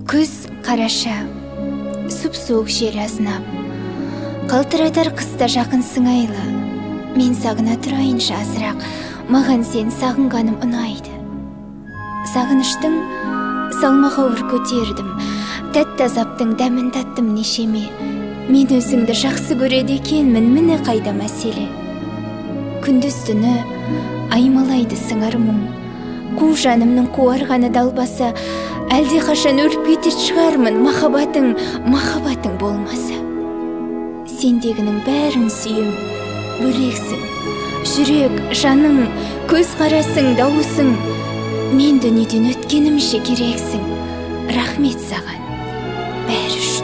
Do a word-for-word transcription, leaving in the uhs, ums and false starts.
Күз қараша, сұп-суық жел азынап, қалтыратар қыста жақын сыңайлы. Мен сағына тұрайынша азырақ, маған сен сағынғаным ұнайды. Сағыныштың салмағы ауыр көтердім, тәтті азаптың дәмін таттым нешеме. Мен өзіңді жақсы көреді екенмін, міне қайда мәселе. Күндіз түні аймалайды сыңар мұң, қу жанымның қуарғаны далбаса, әлде қашан өліп кетер шығармын, махаббатың, махаббатың болмаса. Сендегінің бәрін сүйем, бөлексің, жүрек, жаның, көз қарасың, дауысың. Мен дүниеден өткенімше керексің, рахмет саған, бәрі үшін.